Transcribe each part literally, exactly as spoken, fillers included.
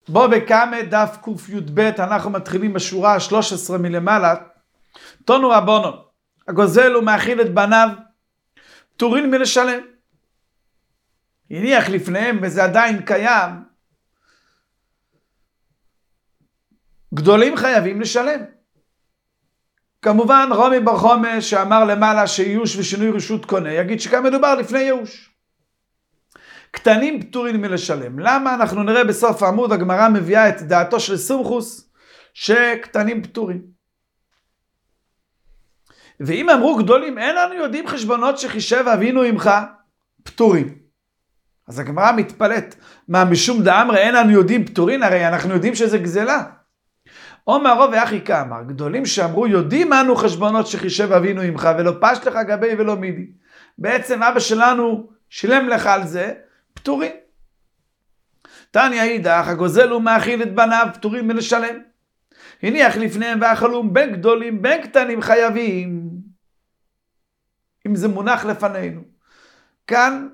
בוא בקמא דף קי"ב, אנחנו מתחילים בשורה ה-שלוש עשרה מלמעלה. תנו רבונן, הגוזל ומאכיל את בניו, פטורין מלשלם. הניח לפניהם, וזה עדיין קיים, גדולים חייבים לשלם. כמובן רומי בר חומש שאמר למעלה שייאוש ושינוי רשות קונה, יגיד שכאן מדובר לפני ייאוש. קטנים פטורין מלשלם. למה? אנחנו נראה בסוף העמוד, הגמרא מביאה את דעתו של סומכוס שקטנים פטורים. ואם אמרו גדולים, אין לנו יודעים חשבונות שחישב אבינו עמך, פטורים. אז הגמרא מתפלאת, מה משום דאמרי אין לנו יודעים פטורים? הרי אנחנו יודעים שזה גזלה. עומר רוב ואחי כאמר, גדולים שאמרו יודעים אנו חשבונות שחישב אבינו עמך, ולא פשט לך גבי ולא מידי. בעצם אבא שלנו שילם לך על זה, פטורים. תניא אידך, הגוזל ומאכיל את בניו, פטורים מלשלם. הניח לפניהם ואכלום בין גדולים בין קטנים חייבים. אם זה מונח לפנינו. כאן,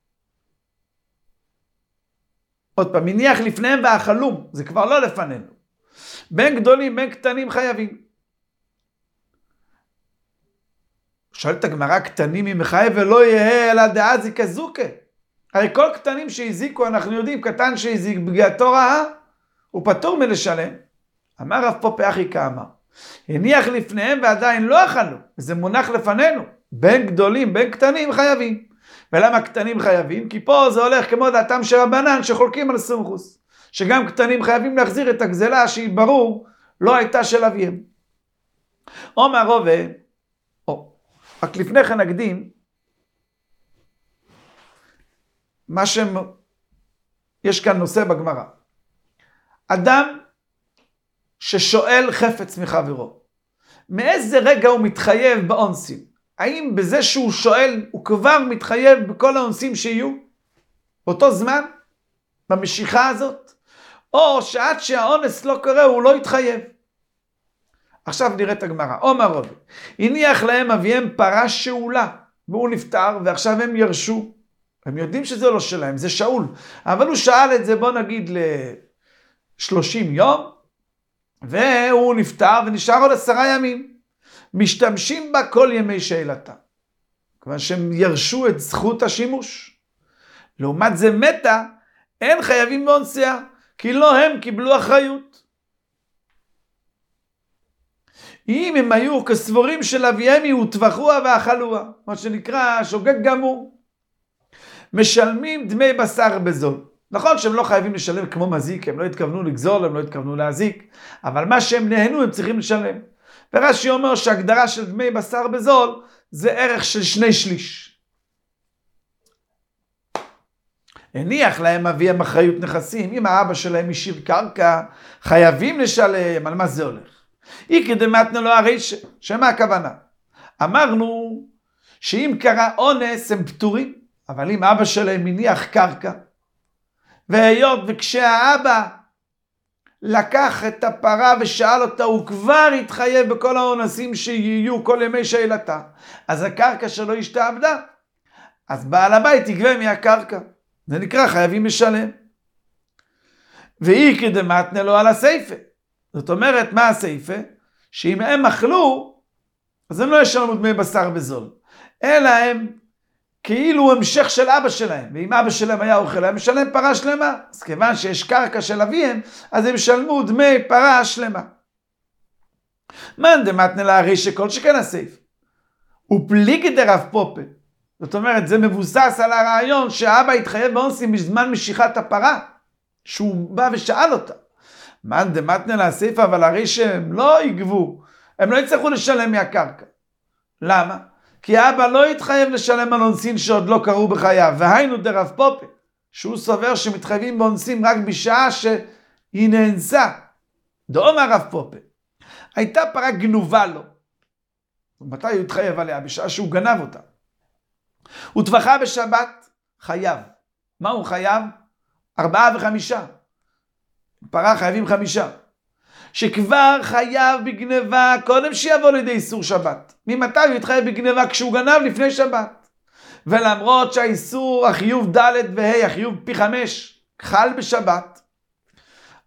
עוד פעם, הניח לפניהם ואכלום, זה כבר לא לפנינו. בין גדולים בין קטנים חייבים. שואלת הגמרא, קטנים אם חייב ולא יהיה אלא דאזיק הזוקה. הרי כל קטנים שהזיקו, אנחנו יודעים, קטן שהזיק פגיעתו רעה, הוא פטור מלשלם. אמר רב פופא אחי כאמר, הניח לפניהם ועדיין לא אכלו, זה מונח לפנינו, בין גדולים, בין קטנים חייבים. ולמה קטנים חייבים? כי פה זה הולך כמו דעתם של רבנן שחולקים על סומכוס, שגם קטנים חייבים להחזיר את הגזלה שהיא ברור לא הייתה של אביהם. עומר רוב, או, רק לפני כן נקדים, מה שם, יש כאן נושא בגמרא. אדם ששואל חפץ מחברו, מאיזה רגע הוא מתחייב באונסים? האם בזה שהוא שואל הוא כבר מתחייב בכל האונסים שיהיו? באותו זמן? במשיכה הזאת? או שעד שהאונס לא קורה הוא לא יתחייב? עכשיו נראה את הגמרא. עומר רבי, הניח להם אביהם פרה שאולה, והוא נפטר ועכשיו הם ירשו. הם יודעים שזה לא שלהם, זה שאול. אבל הוא שאל את זה, בוא נגיד ל-שלושים יום, והוא נפטר ונשאר עוד עשרה ימים. משתמשים בה כל ימי שאלתה. כיוון שהם ירשו את זכות השימוש. לעומת זה מתה, אין חייבים באונסיה, כי לא הם קיבלו אחריות. אם הם היו כסבורים של אביהם, הוטבחוה ואכלוה, מה שנקרא שוגג גמור. משלמים דמי בשר בזול. נכון שהם לא חייבים לשלם כמו מזיק, הם לא התכוונו לגזול, הם לא התכוונו להזיק, אבל מה שהם נהנו הם צריכים לשלם. ורש"י אומר שהגדרה של דמי בשר בזול זה ערך של שני שליש. הניח להם אביהם אחריות נכסים, אם האבא שלהם השאיר קרקע, חייבים לשלם, על מה זה הולך? אי קדמתנו לו הרי ש... שמה הכוונה? אמרנו שאם קרה אונס הם פטורים, אבל אם אבא שלהם הניח קרקע, והיות וכשהאבא לקח את הפרה ושאל אותה, הוא כבר התחייב בכל האונסים שיהיו כל ימי שאלתה, אז הקרקע שלו השתעבדה, אז בעל הבית יגבה מהקרקע, זה נקרא חייבים לשלם. ואי קדמתנה לו על הסייפה, זאת אומרת מה הסייפה? שאם הם אכלו, אז הם לא ישלמו דמי בשר בזול, אלא הם כאילו המשך של אבא שלהם, ואם אבא שלהם היה אוכל, הם משלם פרה שלמה. אז כיוון שיש קרקע של אביהם, אז הם שלמו דמי פרה שלמה. מאן דמתנא להרי שכל שכן הסייף. ופליגי דרב פופא. זאת אומרת, זה מבוסס על הרעיון שהאבא התחייב באונסים בזמן משיכת הפרה, שהוא בא ושאל אותה. מאן דמתנא להסייף, אבל הרי שהם לא יגבו, הם לא יצטרכו לשלם מהקרקע. למה? כי האבא לא התחייב לשלם על אונסים שעוד לא קרו בחייו, והיינו דרב פופא, שהוא סובר שמתחייבים באונסים רק בשעה שהיא נאנסה. דאמר רב פופא, הייתה פרה גנובה לו. מתי הוא התחייב עליה? בשעה שהוא גנב אותה. הוא טבחה בשבת, חייב. מה הוא חייב? ארבעה וחמישה. פרה חייבים חמישה. שכבר חייב בגניבה קודם שיבוא לידי איסור שבת. ממתי הוא התחייב בגניבה? כשהוא גנב לפני שבת. ולמרות שהאיסור החיוב ד' וה', החיוב פי חמש, חל בשבת,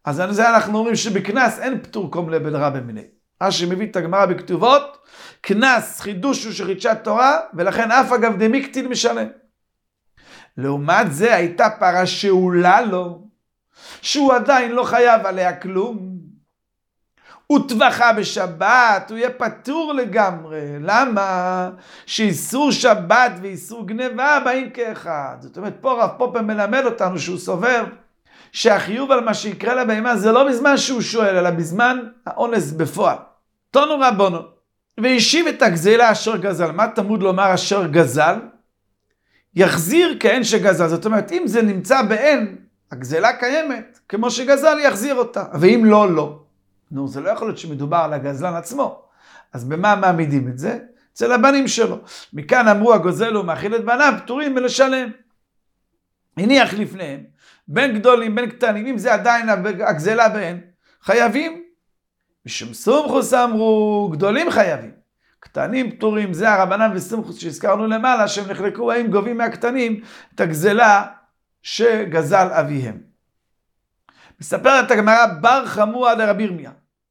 אז על זה אנחנו אומרים שבכנס אין פטור קומלה בדרא במיני. מה שמביא את הגמרא בכתובות, כנס חידוש הוא שחידשת תורה, ולכן אף אגב דמיקטין משלם. לעומת זה הייתה פרה שעולה לו, שהוא עדיין לא חייב עליה כלום. הוא טבחה בשבת, הוא יהיה פטור לגמרי. למה? שאיסור שבת ואיסור גניבה באים כאחד. זאת אומרת, פה רב פופר מלמד אותנו שהוא סובר שהחיוב על מה שיקרה לבהמה זה לא בזמן שהוא שואל, אלא בזמן האונס בפועל. תנו רבונו, והשיב את הגזלה אשר גזל. מה תמוד לומר אשר גזל? יחזיר כאין שגזל. זאת אומרת, אם זה נמצא באין, הגזלה קיימת, כמו שגזל יחזיר אותה. ואם לא, לא. נו, זה לא יכול להיות שמדובר על הגזלן עצמו. אז במה מעמידים את זה? אצל הבנים שלו. מכאן אמרו הגוזל הוא מאכיל את בניו, פטורים מלשלם. הניח לפניהם, בין גדולים, בין קטנים, אם זה עדיין הגזלה באין, חייבים. משום סומכוס אמרו, גדולים חייבים. קטנים פטורים, זה הרבנן וסומכוס שהזכרנו למעלה, שהם נחלקו האם גובים מהקטנים את הגזלה שגזל אביהם. מספרת הגמרא בר חמוה דרבי ירמיה.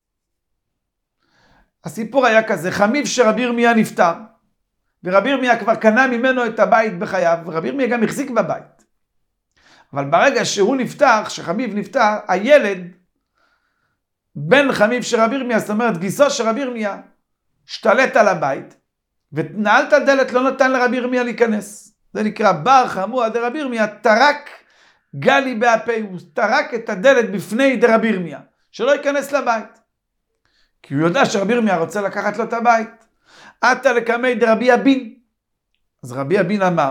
הסיפור היה כזה, חמיו שרבי ירמיה נפטר, ורבי ירמיה כבר קנה ממנו את הבית בחייו, ורבי ירמיה גם החזיק בבית. אבל ברגע שהוא נפטר, שחמיו נפטר, הילד, בן חמיו של רבי ירמיה, זאת אומרת גיסו של רבי ירמיה, השתלט על הבית, ונעל את הדלת, לא נתן לרבי ירמיה להיכנס. זה נקרא בר חמוה דרבי ירמיה, טרק גלי בהפה, הוא טרק את הדלת בפני דרבי ירמיה, שלא ייכנס לבית. כי הוא יודע שרבי ירמיה רוצה לקחת לו את הבית. עתה לקמי דרבי אבין. אז רבי אבין אמר,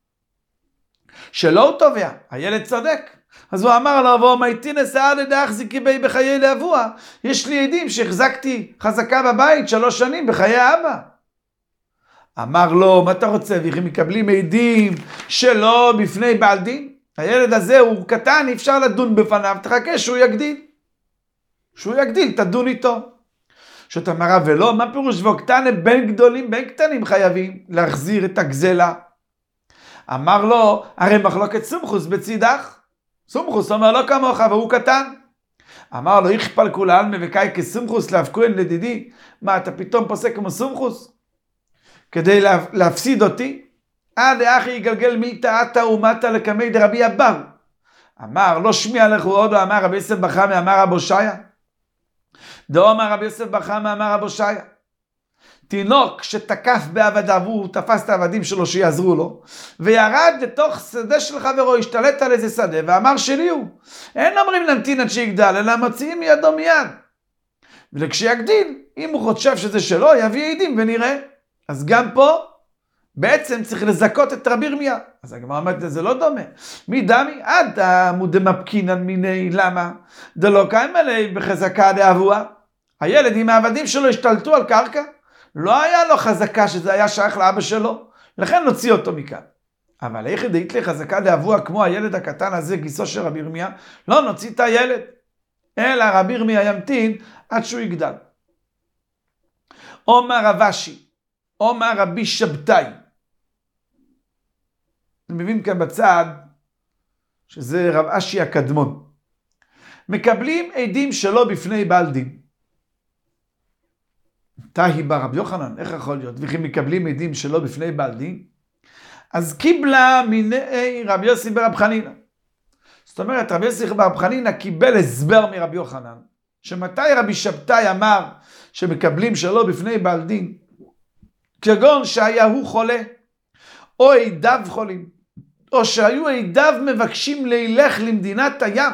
שלא הוא תובע, הילד צודק. אז הוא אמר לו, ואו מייטינס עד דאחזיקי בי בחיי לאבוה. יש לי עדים שהחזקתי חזקה בבית שלוש שנים בחיי האבא. אמר לו, מה אתה רוצה? וכי מקבלים עדים שלא בפני בעל דין? הילד הזה הוא קטן, אי אפשר לדון בפניו, תחכה שהוא יגדיל. שהוא יגדיל, תדון איתו. שאת אמרה, ולא, מה פירוש וקטנה בין גדולים, בין קטנים חייבים להחזיר את הגזלה. אמר לו, הרי מחלוקת סומכוס בצידך. סומכוס אומר לא כמוך והוא קטן. אמר לו, יכפל כולן מבקאי כסומכוס להפקוין לדידי. מה, אתה פתאום פוסק כמו סומכוס? כדי לה, להפסיד אותי? עד האחי יגלגל מאיתה עתה ומתה לקמי דרבי אבר. אמר, לא שמיע לך עוד, אמר רבי יוסף בר חמא, אמר רבו שיה. דו אמר רבי יוסף בר חמא, אמר רבו שיה. תינוק שתקף בעבדיו, הוא תפס את העבדים שלו שיעזרו לו, וירד לתוך שדה של חברו, השתלט על איזה שדה, ואמר שלי הוא. אין אומרים נמתין עד שיגדל, אלא מוציאים מידו מיד. וכשיגדיל, אם הוא חושב שזה שלו, יביא עדים ונראה. אז גם פה, בעצם צריך לזכות את רבי ירמיה. אז הגמרא אומרת, זה לא דומה. מי דמי? עד המודמפקינן מיני, למה? דלא קיים עלי בחזקה דאבוה. הילד עם העבדים שלו השתלטו על קרקע. לא היה לו חזקה שזה היה שייך לאבא שלו. לכן נוציא אותו מכאן. אבל איך ידעית לי חזקה דאבוה כמו הילד הקטן הזה, גיסו של רבי ירמיה? לא נוציא את הילד. אלא רבי ירמיה ימתין עד שהוא יגדל. אומר רב אשי, אומר רבי שבתאי. אני מבין כאן בצד שזה רב אשי הקדמון. מקבלים עדים שלא בפני בעל דין. תהי בה רב יוחנן, איך יכול להיות? וכי מקבלים עדים שלא בפני בעל דין? אז קיבלה מיני רב יוסי ברב חנינא. זאת אומרת, רב יוסי ברב חנינא קיבל הסבר מרב יוחנן, שמתי רבי שבתאי אמר שמקבלים שלא בפני בעל דין? כגון שהיה הוא חולה, או עדיו חולים, או שהיו עדיו מבקשים לילך למדינת הים,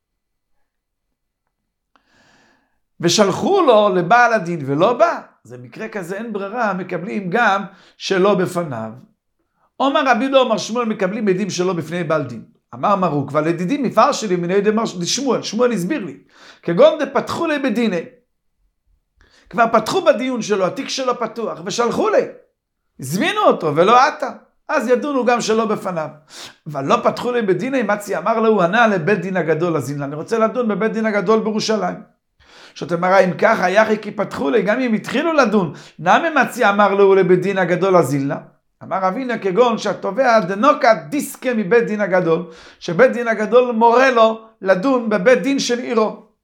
ושלחו לו לבעל הדין ולא בא. זה מקרה כזה אין ברירה, מקבלים גם שלא בפניו. אומר רבי יהודה אומר שמואל, מקבלים עדים שלא בפני בעל דין. אמר מרוק, אבל לדידים מפר שלי מן עדי שמואל, שמואל הסביר לי, כגון דפתחו לי בדיני. כבר פתחו בדיון שלו, התיק שלו פתוח, ושלחו לי. הזמינו אותו ולא עתה. אז ידונו גם שלא בפניו. אבל לא פתחו לי בדיני, מצי אמר לו, הוא ענה לבית דין הגדול הזין. אני רוצה לדון בבית דין הגדול בירושלים. שאתה מראה, אם ככה, יחי כי פתחו לי, גם אם התחילו לדון, נמי מצי אמר לו לבית דין הגדול הזילה. אמר אבינה כגון שהתובע דנוקה דיסקה מבית דין הגדול, שבית דין הגדול מורה לו לדון בבית דין של עירו.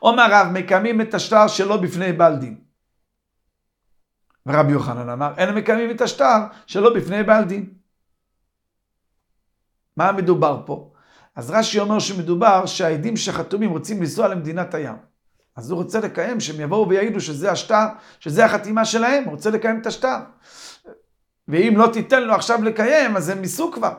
אומר רב, מקיימים את השטר שלא בפני בעל דין. ורבי יוחנן אמר, אין מקיימים את השטר שלא בפני בעל דין. מה מדובר פה? אז רש"י אומר שמדובר שהעדים שחתומים רוצים לנסוע למדינת הים. אז הוא רוצה לקיים שהם יבואו ויעידו שזה השטר, שזה החתימה שלהם, הוא רוצה לקיים את השטר. ואם לא תיתן לו עכשיו לקיים, אז הם ניסו כבר.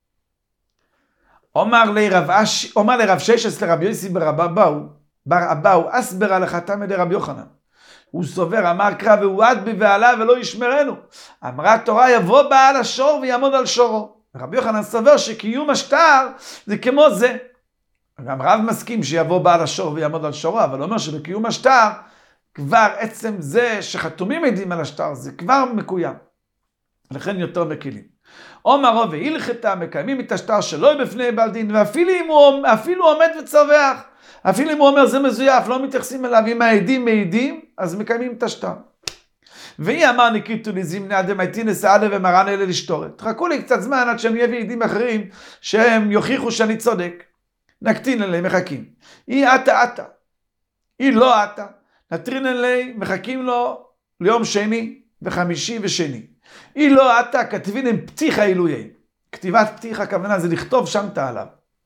אומר לרב, אש, אומר לרב ששס לרב יוסי בר אבאו, בר אבאו, אסבר על החתם ידי רבי יוחנן. הוא סובר, אמר קרא והועד בי ועלה ולא ישמרנו. אמרה התורה, יבוא בעל השור ויעמוד על שורו. רבי יוחנן סובר שקיום השטר זה כמו זה. גם רב מסכים שיבוא בעל השור ויעמוד על שורו, אבל הוא אומר שבקיום השטר, כבר עצם זה שחתומים עדים על השטר, זה כבר מקוים. לכן יותר מקילים. אומר רבי, הלכתה מקיימים את השטר שלא בפני בעל דין, ואפילו אם הוא אפילו עומד וצווח, אפילו אם הוא אומר זה מזויף, לא מתייחסים אליו, אם העדים מעידים, אז מקיימים את השטר. והיא אמר ניקיטו לי זימנה דמייטין סעדה ומרן אלה לשתורת. חכו לי קצת זמן עד שהם יביא עדים אחרים שהם יוכיחו שאני צודק. נקטין אליהם, מחכים. היא עתה עתה. היא לא עתה. נטרין אליהם, מחכים לו ליום שני וחמישי ושני. היא לא עתה, כתבין הם פתיחה עילויי. כתיבת פתיחה, הכוונה זה לכתוב שם תעליו.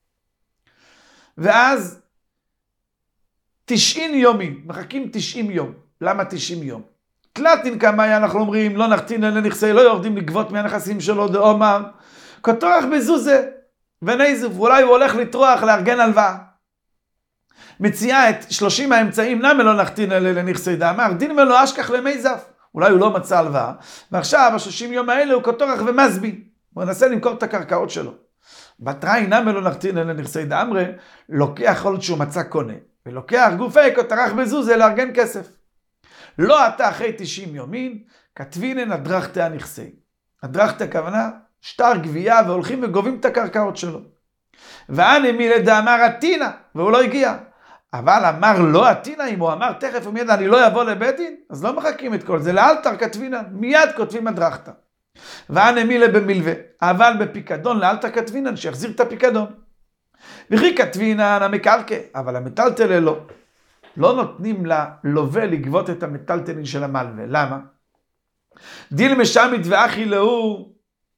ואז תשעים יומים, מחכים תשעים יום. למה תשעים יום? תלתין כמה אנחנו אומרים, לא נחתין אלה נכסי, לא יורדים לגבות מהנכסים שלו, דאומר, כתורח בזוזה, ונזף, ואולי הוא הולך לטרוח, לארגן הלוואה. מציעה את שלושים האמצעים, למה לא נחתין אלה לנכסי דאמר, דין מלו אשכח למזף, אולי הוא לא מצא הלוואה, ועכשיו, השלושים יום האלה הוא כתורח ומזבין, הוא מנסה למכור את הקרקעות שלו. בתראי, למה לא נחתין אלה לנכסי דאמר, לוקח כל שהוא מצא קונה, ולוקח גופי כתורח בזוזה לארגן כסף. לא אתה אחרי תשעים יומין, כתבינן הדרכתי הנכסי. הדרכתי הכוונה, שטר גבייה והולכים וגובים את הקרקעות שלו. ואני מילדה אמר עתינה, והוא לא הגיע. אבל אמר לא עתינה, אם הוא אמר תכף ומיד אני לא יבוא לבית דין, אז לא מחכים את כל זה, לאלתר כתבינן, מיד כותבים הדרכתה. ואני מילה במלווה, אבל בפיקדון לאלתר כתבינן, שיחזיר את הפיקדון. וכי כתבינן המקרקע, אבל המטלטל לא. לא נותנים ללווה לגבות את המטלטלין של המלווה. למה? דיל משמית ואחי לאו,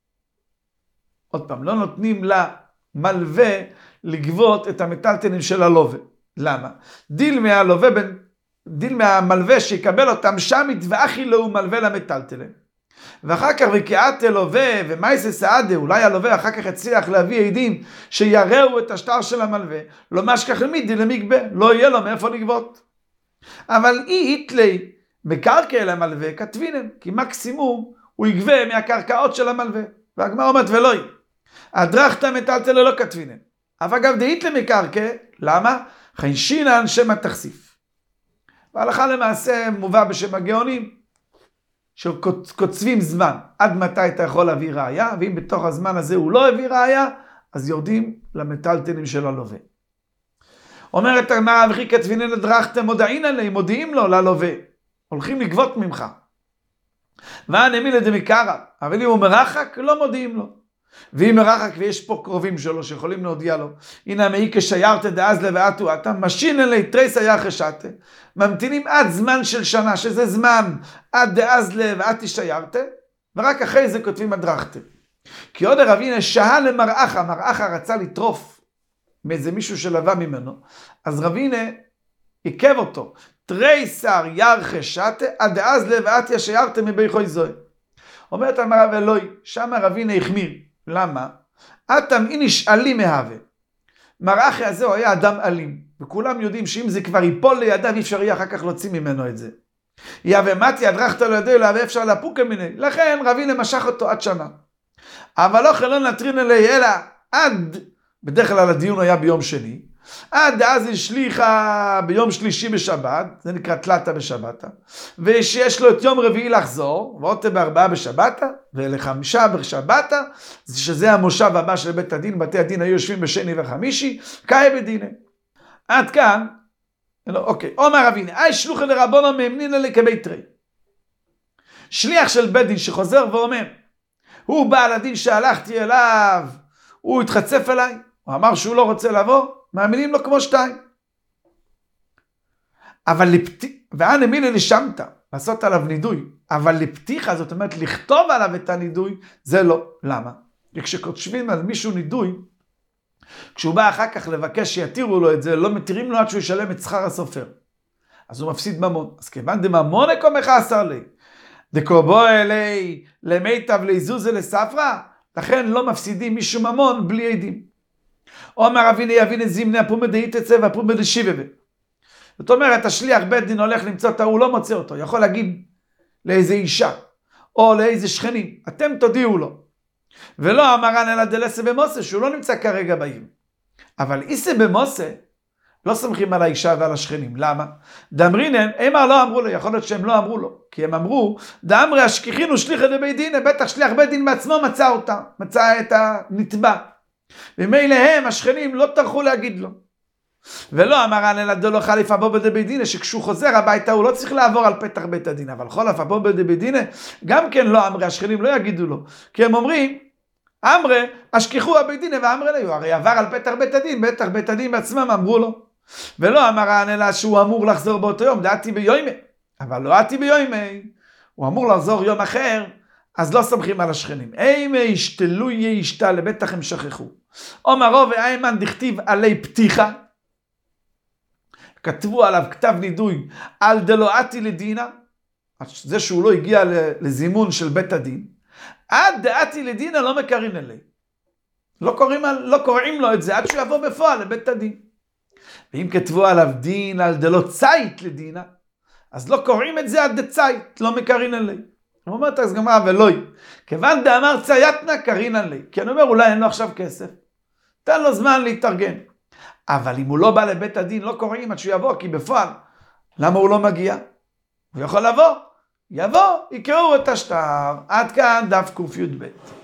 עוד פעם, לא נותנים למלווה לגבות את המטלטלין של הלווה. למה? דיל מהלווה, דיל מהמלווה שיקבל אותם שמית ואחי לאו מלווה למטלטלין. ואחר כך וקעת לווה ומייסה סעדה, אולי הלווה אחר כך הצליח להביא עדים שיראו את השטר של המלווה, לא משכח למידי למגבה, לא יהיה לו מאיפה לגבות. אבל אי איתלי מקרקע למלווה כתבינן, כי מקסימום הוא יגבה מהקרקעות של המלווה. והגמרא אומרת ולא יהיה. הדרכתא מטלטל לא כתבינן. אבל אגב דאית למקרקע, למה? חיישינן שם התחשיף. והלכה למעשה מובא בשם הגאונים, שקוצבים זמן, עד מתי אתה יכול להביא ראיה, ואם בתוך הזמן הזה הוא לא הביא ראיה, אז יורדים למטלטלים של הלווה. אומרת הגמרא, וכי כתבינן הדרכתם מודעין עליהם, מודיעים לו ללווה, הולכים לגבות ממך. והנמי לדמיקרא, אבל אם הוא מרחק, לא מודיעים לו. ואם מרחק ויש פה קרובים שלו שיכולים להודיע לו, הנה המאי כשיירת דאז לבעתו, אתה משין אלי תריס היה חשתה, ממתינים עד זמן של שנה, שזה זמן עד דאז לבעת שיירת, ורק אחרי זה כותבים הדרכתם. כי עוד הרבינה שהה למראחה, מראחה רצה לטרוף מאיזה מישהו שלווה ממנו, אז רבינה עיכב אותו, תריסר ירחה שתה, עד דאז לבעת שיירת מביכוי זוהי. אומרת אמרה ואלוהי, שם רבינה החמיר. למה? אתם איניש אלים מהווה. מראחי הזה הוא היה אדם אלים, וכולם יודעים שאם זה כבר ייפול לידיו, אי אפשר יהיה אחר כך להוציא ממנו את זה. יהווה מתי הדרכת לו ידו, להווה אפשר להפוק מיני. לכן רבינה משך אותו עד שנה. אבל לא חלון נטרין אלי, אלא עד, בדרך כלל הדיון היה ביום שני, עד אז השליחה ביום שלישי בשבת, זה נקרא תלתה בשבתה, ושיש לו את יום רביעי לחזור, ועוד בארבעה בשבתה, ולחמישה בשבתה, שזה המושב הבא של בית הדין, בתי הדין היו יושבים בשני וחמישי, קאי בדינה. עד כאן, לא, אוקיי, אומר רבינה, אי שלוחי לרבונו מאמנינא לקבית תרי. שליח של בית דין שחוזר ואומר, הוא בעל הדין שהלכתי אליו, הוא התחצף אליי, הוא אמר שהוא לא רוצה לבוא, מאמינים לו כמו שתיים. אבל לפתיחה, ואנה מילי לשמתה, לעשות עליו נידוי, אבל לפתיחה, זאת אומרת, לכתוב עליו את הנידוי, זה לא. למה? וכשכותבים על מישהו נידוי, כשהוא בא אחר כך לבקש שיתירו לו את זה, לא מתירים לו עד שהוא ישלם את שכר הסופר. אז הוא מפסיד ממון. אז כיוון דממון קומך אסר לי, דקובו אלי למיטב ליזוזה לספרה, לכן לא מפסידים מישהו ממון בלי עדים. אומר אביני אביני זימני הפומא דהיתצא והפומא דשיבבה. זאת אומרת, השליח בית דין הולך למצוא את ההוא, לא מוצא אותו. יכול להגיד לאיזה אישה, או לאיזה שכנים, אתם תודיעו לו. ולא אמרן אלא דלסה במוסה, שהוא לא נמצא כרגע בעיר. אבל איסה במוסה, לא סומכים על האישה ועל השכנים. למה? דאמרינן, אמר לא אמרו לו, יכול להיות שהם לא אמרו לו. כי הם אמרו, דאמרי השכיחינו שליחה לבית דין, בטח שליח בית דין בעצמו מצא אותה, מצא את הנתבע. ומילא הם, השכנים, לא טרחו להגיד לו. ולא אמרן אלא דלא חליף אבו בדבית דין, שכשהוא חוזר הביתה הוא לא צריך לעבור על פתח בית הדין, אבל חולף אבו בדבית דין, גם כן לא אמרי, השכנים לא יגידו לו. כי הם אומרים, אמרי, השכיחו הבית דין ואמרי ליו, הרי עבר על פתח בית הדין, בטח בית הדין בעצמם אמרו לו. ולא אמרן אלא שהוא אמור לחזור באותו יום, דעתי ביומי, אבל לא עתי ביומי, הוא אמור לחזור יום אחר, אז לא סומכים על השכנים. אימי ישתלו ישתה, לבטח הם שכחו. אומרו ואיימן דכתיב עלי פתיחה, כתבו עליו כתב נידוי על דלואתי לדינה, זה שהוא לא הגיע לזימון של בית הדין, עד דעתי לדינה לא מקרין אלי. לא קוראים, לא קוראים לו את זה עד שהוא יבוא בפועל לבית הדין. ואם כתבו עליו דין על דלא צית לדינה, אז לא קוראים את זה עד דצית, לא מקרין אלי. הוא אומר את הגמרא ולא, כיוון דאמר צייתנה קרין אלי, כי אני אומר אולי אין לו עכשיו כסף, תן לו זמן להתארגן. אבל אם הוא לא בא לבית הדין, לא קוראים עד שהוא יבוא, כי בפועל, למה הוא לא מגיע? הוא יכול לבוא, יבוא, יקראו את השטר, עד כאן דף קוף י"ב.